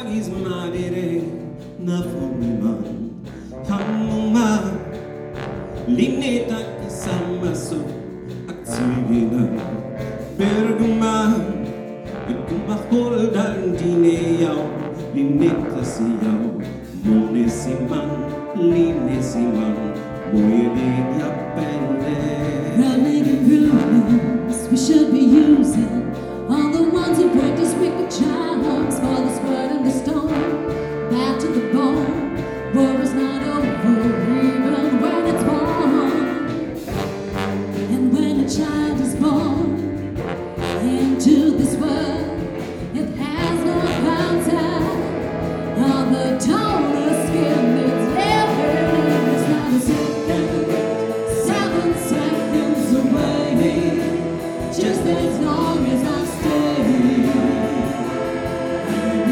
말이래 나보니만 한몸만 limita kasama so aksiyina bergumam ikubahol dan dineyaw limita siyaw monesiman linesiman moyede yapende running in rumors we should be using all the ones who practice wicked charms for the sword and the stone back to the bone. War is not over even when it's born, and when a child is born into this world it has no contact of the donor skin it's living. It's not a second, 7 seconds away, just as long as I stay.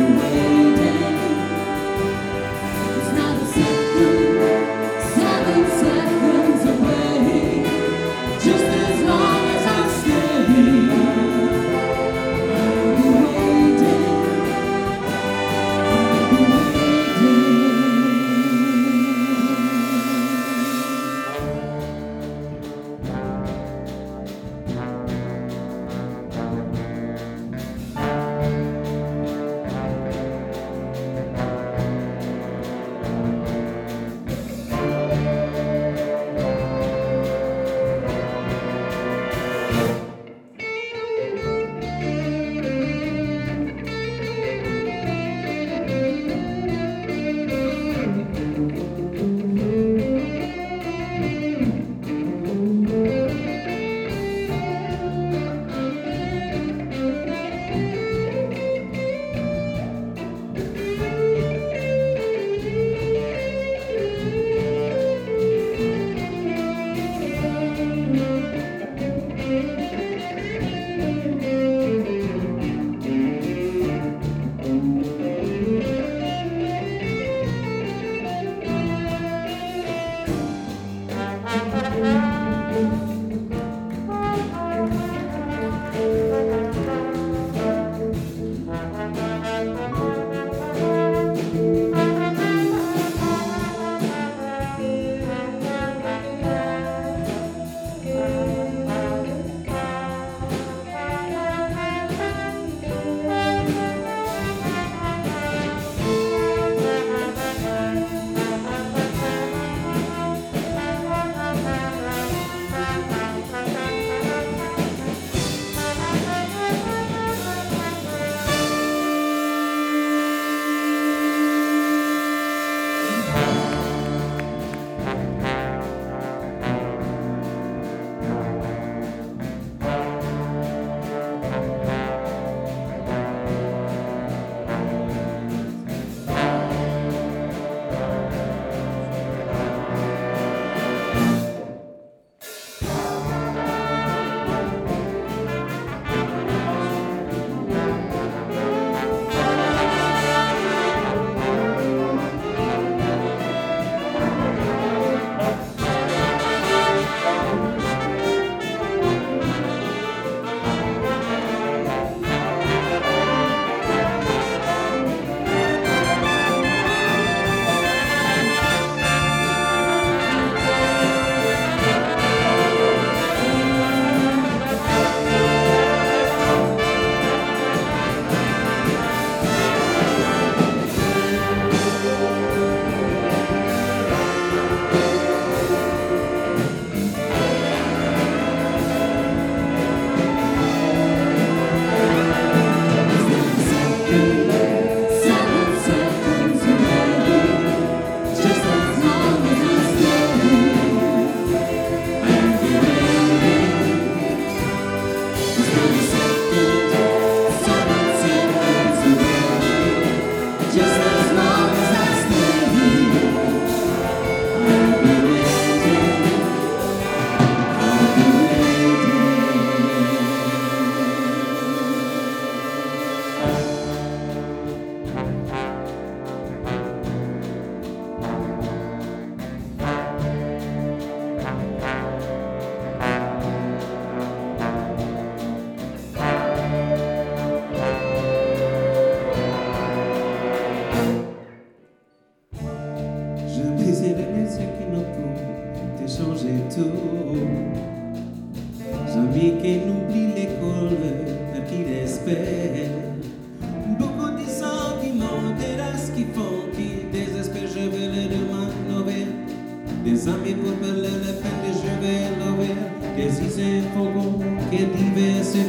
Esami vorbele pende je vais lover, che si se fogo, che diverse